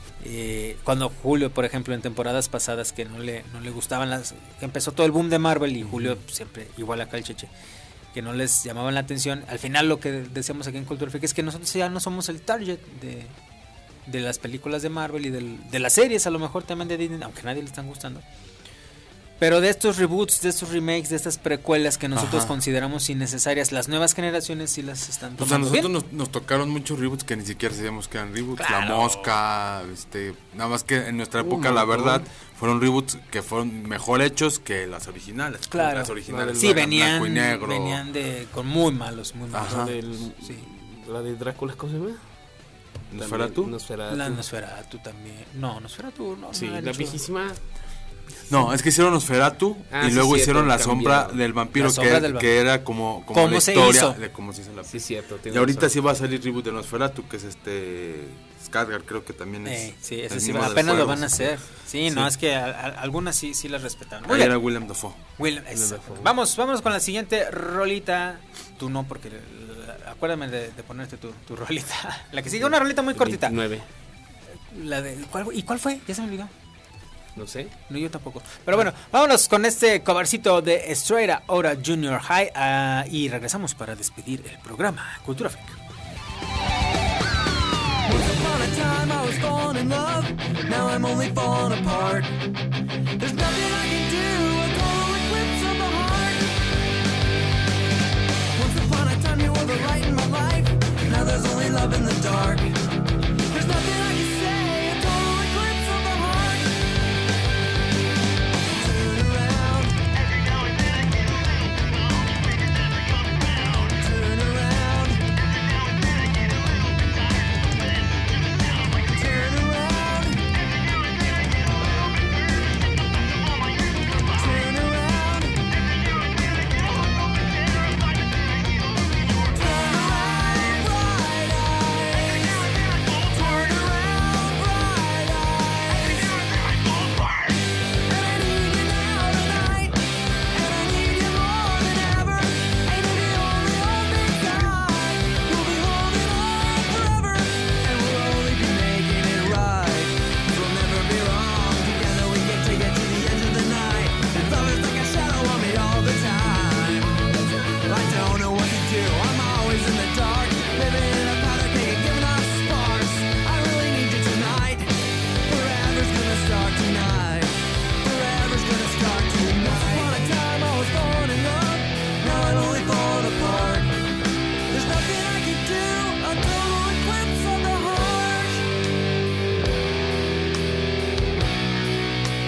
A: eh, cuando Julio, por ejemplo, en temporadas pasadas que no le, no le gustaban las... que empezó todo el boom de Marvel y Julio siempre, igual acá el Cheche, que no les llamaban la atención. Al final lo que decíamos aquí en Cultura Freak es que nosotros ya no somos el target de, de las películas de Marvel y del, de las series, a lo mejor también de Disney, aunque a nadie le están gustando. Pero de estos reboots, de estos remakes, de estas precuelas que nosotros
C: Ajá.
A: consideramos innecesarias, las nuevas generaciones sí las están
C: Pues a
A: tomando
C: nosotros
A: bien.
C: nos, nos tocaron muchos reboots que ni siquiera sabíamos que eran reboots.
A: Claro.
C: La Mosca, este, nada más que en nuestra
B: Un
C: época, la
B: montón.
C: verdad, fueron reboots que fueron mejor hechos que las originales.
A: Claro.
C: Las originales
A: Sí,
C: eran
A: venían,
C: blanco y negro.
A: venían de, con muy malos, muy malos.
C: Ajá.
B: La del-
A: Sí.
B: La de Drácula, ¿cómo se llama?
C: ¿Nosferatu?
B: Nosferatu.
A: La Nosferatu también. No, Nosferatu no.
B: Sí,
A: no han
B: la
A: hecho-
B: viejísima.
C: No, es que hicieron Nosferatu
B: Ah,
C: y
B: sí,
C: luego
B: cierto,
C: hicieron La
B: cambiaron.
C: Sombra del Vampiro,
A: La Sombra
C: que,
A: del
C: que
A: Vampiro.
C: era como, como
A: ¿Cómo
C: la
A: se
C: historia
A: hizo?
C: de cómo se hizo la
B: Sí, cierto.
C: Y
B: tienes
C: ahorita
B: razón.
C: sí va a salir reboot de Nosferatu, que es este Skarsgård, creo que también es.
A: Eh, sí,
C: el
A: eso sí,
C: mismo del
A: apenas lo
C: juego,
A: van a
C: sí.
A: hacer. Sí, no,
C: Sí.
A: es que a- a- algunas sí, sí las respetaron. Muy
C: Ahí
A: bien.
C: era Willem Dafoe.
A: Will, exacto. Vamos, vámonos con la siguiente rolita. Tú no, porque la- acuérdame de, de ponerte tu, tu rolita. La que sigue, una rolita muy cortita.
B: veintinueve.
A: La de, ¿cuál, ¿Y cuál fue? Ya se me olvidó.
B: No sé.
A: No, yo tampoco. Pero bueno, vámonos con este covercito de Straight Outta Junior High ah, y regresamos para despedir el programa Cultura Freak.
G: Once upon a time I was falling in love, now I'm only falling apart. There's nothing I can do, a total eclipse of the heart. Once upon a time you were the light in my life, now there's only love in the dark. There's nothing I can say, a total eclipse of the heart. Turn around. Turn around. Turn around. Turn around. Turn around, bright eyes. Turn around, bright eyes. And I need you now tonight. And I need you more than ever. And if you only hold me tight, we'll be holding on forever. And we'll only be making it right. We'll never be wrong. Together we can take it to the edge of the night. And love is like a shadow on me all the time. I don't know what to do. I'm always in the dark, living in a powder keg and giving off sparks. I really need you tonight. Forever's gonna start tonight. Forever's gonna start tonight. Once upon a time I was falling in love, now I'm only falling apart. There's nothing I can do, a total eclipse of the heart.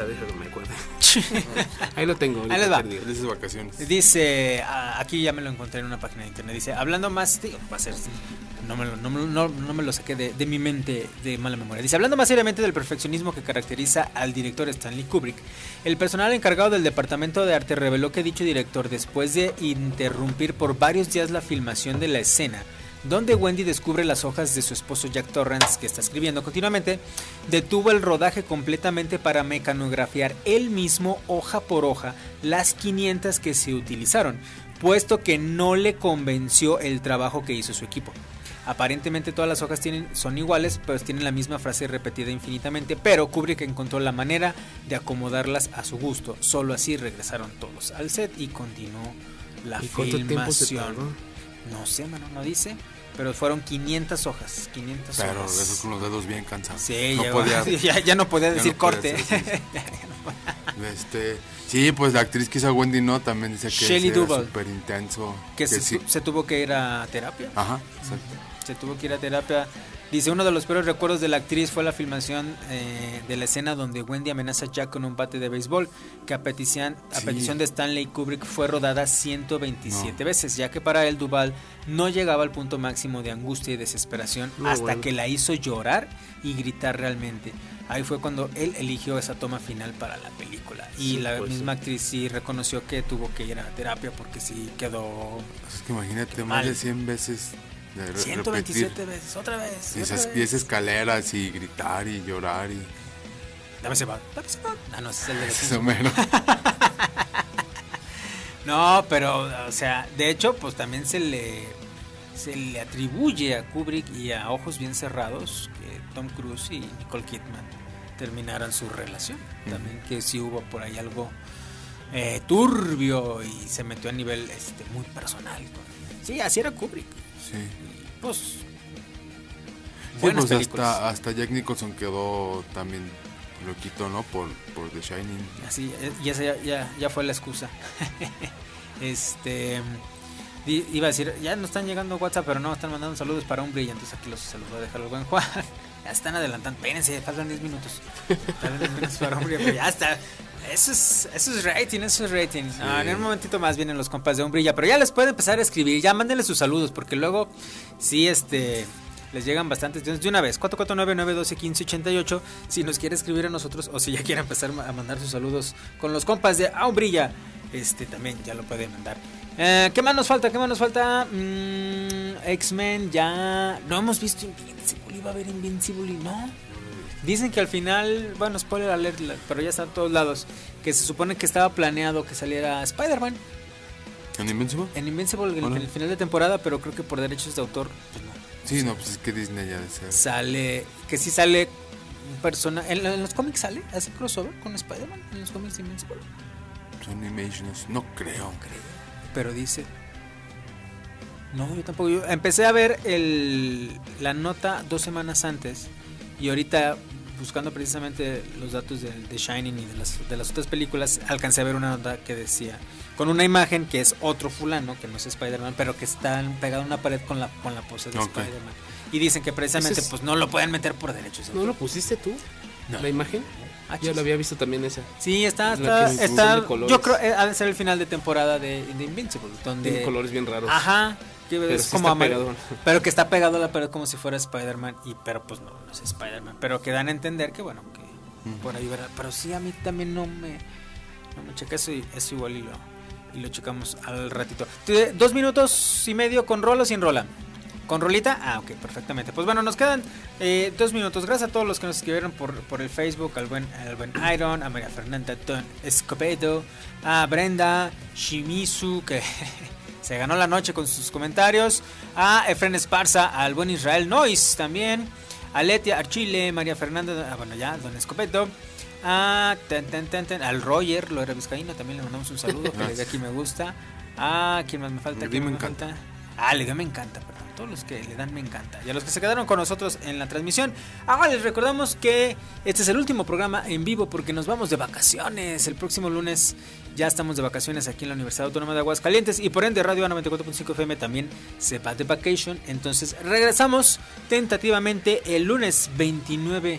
B: era? Déjame me acuerdo. Ahí lo tengo.
A: Ahí les va.
B: perdido.
C: Felices vacaciones.
A: Dice, ah, aquí ya me lo encontré en una página de internet. Dice, hablando más, digo, va a ser, no me lo, no, me- no- no me lo saqué de, de mi mente de mala memoria. Dice, hablando más seriamente del perfeccionismo que caracteriza al director Stanley Kubrick, el personal encargado del departamento de arte reveló que dicho director, después de interrumpir por varios días la filmación de la escena, donde Wendy descubre las hojas de su esposo Jack Torrance, que está escribiendo continuamente, detuvo el rodaje completamente para mecanografiar él mismo, hoja por hoja, las quinientas que se utilizaron, puesto que no le convenció el trabajo que hizo su equipo. Aparentemente todas las hojas tienen, son iguales, pero tienen la misma frase repetida infinitamente, pero Kubrick encontró la manera de acomodarlas a su gusto. Solo así regresaron todos al set y continuó la
B: ¿Y cuánto tiempo se
A: filmación.
B: tardó?
A: No sé, mano, no dice, pero fueron quinientas hojas, quinientas
C: Pero
A: hojas.
C: eso con los dedos bien cansados.
A: Sí,
C: no
A: ya,
C: podía.
A: ya, ya no podía
C: ya
A: decir
C: no podía
A: corte.
C: hacer, sí, Este, sí, pues la actriz que hizo a Wendy no también dice que
A: Shelley
C: era
A: Duvall.
C: súper intenso.
A: que se,
C: sí.
A: tu- se tuvo que ir a terapia.
C: Ajá, exacto.
A: Se tuvo que ir a terapia. Dice, uno de los peores recuerdos de la actriz fue la filmación eh, de la escena donde Wendy amenaza a Jack con un bate de béisbol, que a petición, a
C: Sí.
A: petición de Stanley Kubrick fue rodada ciento veintisiete
C: No.
A: veces, ya que para él Duvall no llegaba al punto máximo de angustia y desesperación
B: No,
A: hasta
B: bueno.
A: que la hizo llorar y gritar realmente. Ahí fue cuando él eligió esa toma final para la película. Y
B: Sí,
A: la
B: pues,
A: misma actriz sí reconoció que tuvo que ir a terapia porque sí quedó
C: Es que imagínate,
A: Qué
C: más
A: mal.
C: de cien veces de re-
A: ciento
C: repetir.
A: veintisiete veces, otra vez.
C: Y
A: otra
C: esas,
A: vez.
C: y esas escaleras y gritar y llorar y
A: Dame ese bat, dame ese bat. Ah, no, ese es el de los
C: eso mero.
A: No, pero, o sea, de hecho, pues también se le se le atribuye a Kubrick y a Ojos Bien Cerrados que Tom Cruise y Nicole Kidman terminaran su relación. También que sí hubo por ahí algo eh, turbio y se metió a nivel este muy personal. Sí, así era Kubrick.
C: Sí.
A: Y, pues,
C: Sí,
A: buenas
C: pues
A: películas.
C: hasta, hasta Jack Nicholson quedó también loquito, ¿no? Por, por The Shining.
A: Así, eh, y esa ya, ya, ya fue la excusa. este di- iba a decir, ya no están llegando WhatsApp, pero no, están mandando saludos para Umbria, entonces aquí los saludos voy a dejar el buen Juan. Ya están adelantando, espérense, faltan diez minutos. Faltan diez minutos para Umbria, pero ya está. Eso es, eso es rating, eso es rating. Ah, en un momentito más vienen los compas de Umbrilla, pero ya les pueden empezar a escribir, ya mándenle sus saludos, porque luego sí, este, les llegan bastantes. Entonces, de una vez, cuatro cuatro nueve, nueve uno dos, uno cinco ocho ocho, si nos quiere escribir a nosotros, o si ya quiere empezar a mandar sus saludos con los compas de Umbrilla, este, también ya lo puede mandar. Eh, ¿Qué más nos falta? ¿Qué más nos falta? Mm, X-Men, ya no hemos visto Invincible, iba a haber Invincible y no. Dicen que al final, bueno, spoiler alert, la- pero ya está en todos lados, que se supone que estaba planeado que saliera Spider-Man
C: ¿En Invincible?
A: en Invincible en
C: Hola.
A: el final de temporada, pero creo que por derechos de autor, pues no.
C: Sí, no, pues es que Disney ya desea.
A: Sale, que sí sale un persona, en, en los cómics sale, hace crossover con Spider-Man, en los cómics de Invincible.
C: Son Imagination, no creo.
A: Pero dice, no, yo tampoco, yo empecé a ver el, la nota dos semanas antes y ahorita buscando precisamente los datos de, de Shining y de las, de las otras películas, alcancé a ver una nota que decía, con una imagen que es otro fulano, que no es Spider-Man, pero que está pegado a una pared con la, con la pose de
C: Ok.
A: Spider-Man. Y dicen que precisamente
B: Ese es-
A: pues no lo pueden meter por derechos de
B: ¿No
A: autor.
B: lo pusiste tú?
A: No.
B: ¿La imagen?
A: Ah,
B: Yo
A: chis.
B: la había visto también esa.
A: Sí, está,
B: La
A: está,
B: que
A: está,
B: de colores.
A: yo creo eh, ha de ser el final de temporada de, de Invincible, donde
B: Tiene colores bien raros.
A: Ajá, que
B: Pero
A: es
B: sí
A: como
B: está
A: amar-
B: pegado.
A: pero que está pegado a la pared como si fuera Spider-Man y pero pues no, no es Spider-Man, pero que dan a entender que bueno, que por ahí verá, pero sí a mí también no me no me checa eso y eso igual y lo y lo checamos al ratito. Te- Dos minutos y medio con rolo o sin rola. ¿Con rolita? Ah, ok, perfectamente. Pues bueno, nos quedan eh, dos minutos. Gracias a todos los que nos escribieron por, por el Facebook, al buen, al buen Iron, a María Fernanda Don Escobedo, a Brenda Shimizu, que se ganó la noche con sus comentarios, a Efren Esparza, al buen Israel Nois también, a Letia Archile, María Fernanda, ah, bueno ya, Don Escobedo, a ten, ten, ten, ten, al Roger, lo era vizcaíno, también le mandamos un saludo, que le dé aquí me gusta. A ¿quién más me falta?
C: Le di
A: ¿Quién
C: me
A: me
C: encanta.
A: falta? Ah, le dio me encanta, perdón. Todos los que le dan me encanta. Y a los que se quedaron con nosotros en la transmisión. Ahora les recordamos que este es el último programa en vivo porque nos vamos de vacaciones. El próximo lunes ya estamos de vacaciones aquí en la Universidad Autónoma de Aguascalientes. Y por ende Radio noventa y cuatro punto cinco F M también se va de vacation. Entonces regresamos tentativamente el lunes veintinueve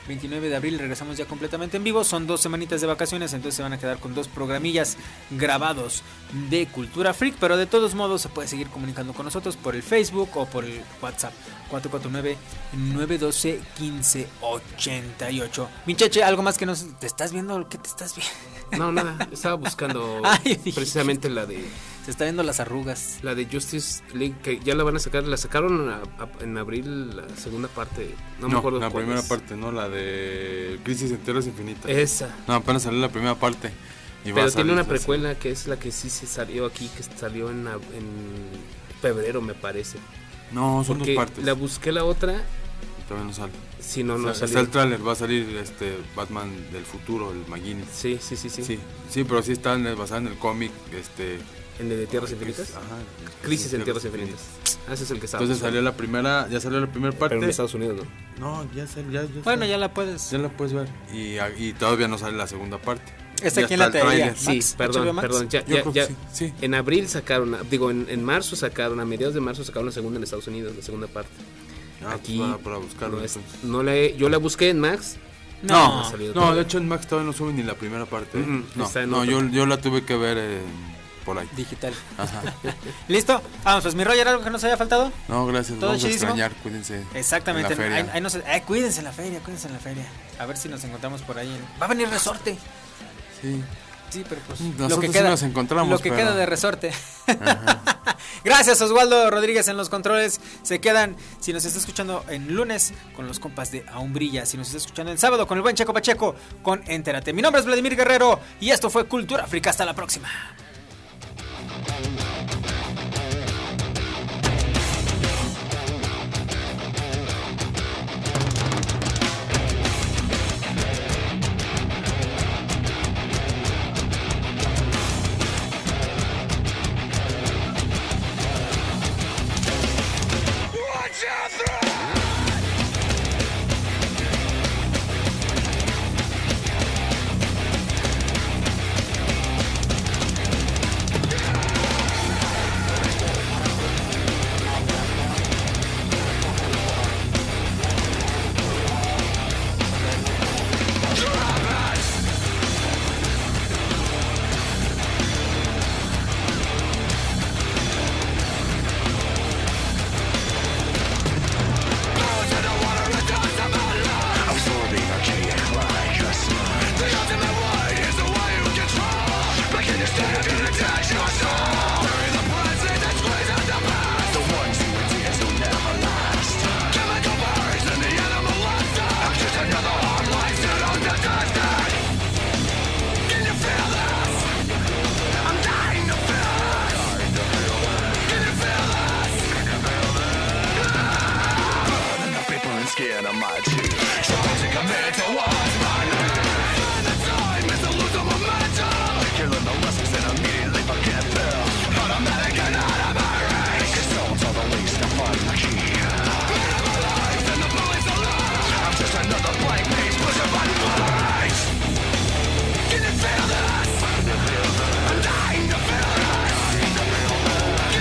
A: veintinueve de abril regresamos ya completamente en vivo. Son dos semanitas de vacaciones, entonces se van a quedar con dos programillas grabados de Cultura Freak. Pero de todos modos se puede seguir comunicando con nosotros por el Facebook o por el WhatsApp cuatro cuatro nueve, nueve uno dos, uno cinco ocho ocho. Mincheche, ¿algo más que nos... ¿Te estás viendo? ¿Qué te estás viendo?
B: No, nada, estaba buscando
A: Ay, dije-
B: precisamente la de
A: Se está viendo las arrugas.
B: la de Justice League, que ya la van a sacar, la sacaron a- a- en abril la segunda parte, no, me
C: No,
B: acuerdo
C: la
B: cuál
C: primera
B: es.
C: parte, no, la de Crisis en Tierras Infinitas.
B: Esa.
C: No, apenas salió la primera parte. Y va
B: Pero
C: a salir
B: tiene una
C: la
B: precuela que es la que sí se salió aquí, que salió en, ab- en febrero, me parece.
C: segunda. No, son
B: Porque
C: dos partes.
B: la busqué la otra,
C: Todavía no sale.
B: si no, no
C: O sea,
B: salió.
C: está el tráiler, va a salir este Batman del futuro, el McGuinness.
B: Sí, sí, sí, sí.
C: Sí, sí, pero sí está en el- basado en el cómic, este...
B: ¿En el de Tierras Infinitas?
C: Ajá.
B: Crisis en Tierras Infinitas. Ah, ese es el que estaba.
C: Entonces salió
B: buscando.
C: la primera, ya salió la primera parte.
B: Pero en Estados Unidos, ¿no?
C: No, ya salió, ya, ya
A: Bueno,
C: está.
A: ya la puedes.
C: Ya la puedes ver. Y, y todavía no sale la segunda parte.
A: ¿Está
C: Ya
A: aquí en la
C: está el
A: teoría?
C: tráiler.
B: Sí,
A: Max,
B: perdón,
A: H B O Max.
B: perdón. Ya,
C: Yo
B: ya,
C: creo que
B: ya.
C: sí, sí.
B: En abril sacaron, digo, en, en marzo sacaron, a mediados de marzo sacaron la segunda en Estados Unidos, la segunda parte.
C: Ah,
B: Aquí
C: pues para, para buscarlo.
B: no es-
C: entonces.
B: no la he- yo la busqué en Max.
A: No,
B: no ha salido
C: No,
B: todavía.
C: de hecho en Max todavía no sube ni la primera parte. ¿eh?
B: Mm,
C: no,
B: está en
C: no
B: otro.
C: yo, yo la tuve que ver eh, por ahí.
A: digital.
C: Ajá.
A: ¿Listo? Vamos, pues mi Roger, ¿algo que nos haya faltado?
C: No, gracias.
A: ¿Todo
C: Vamos
A: chidísimo?
C: a extrañar, cuídense.
A: Exactamente.
C: En la feria.
A: Ahí- ahí nos- eh, cuídense en la feria, cuídense en la feria. A ver si nos encontramos por ahí. en- Va a venir Resorte.
C: Sí.
A: Sí, pero pues
C: Nosotros
A: lo que
C: sí
A: queda,
C: nos encontramos,
A: lo que
C: pero-
A: queda de Resorte. Gracias Oswaldo Rodríguez en los controles. Se quedan, si nos está escuchando en lunes, con los compas de Aún Brilla. Si nos está escuchando en sábado, con el buen Checo Pacheco, con Entérate. Mi nombre es Vladimir Guerrero y esto fue Cultura África. Hasta la próxima.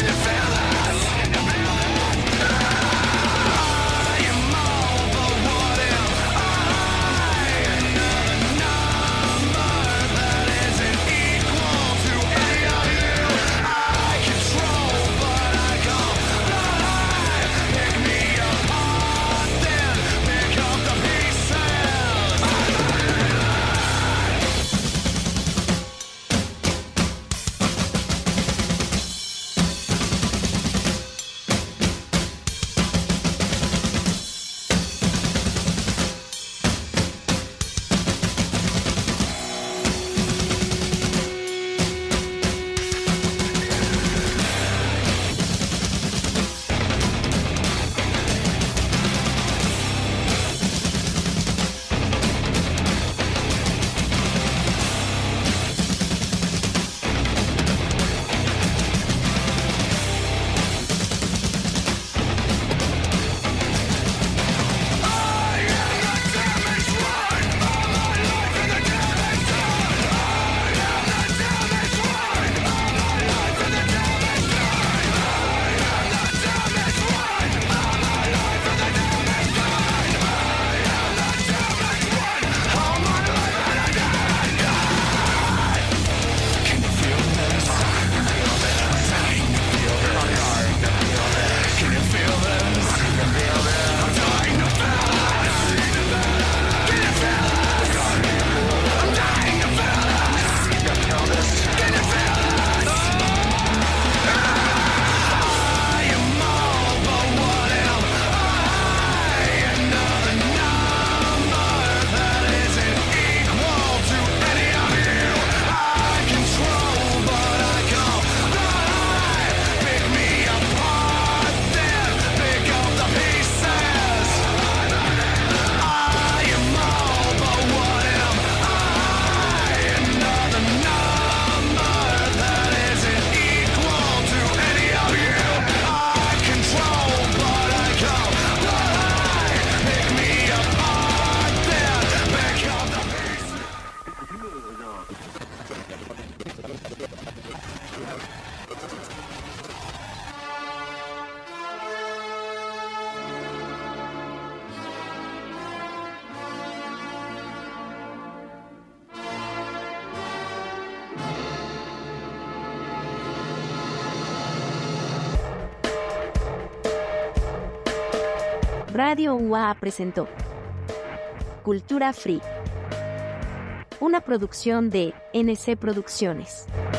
G: I am all the one
F: Radio U A A presentó Cultura Free, una producción de N C Producciones.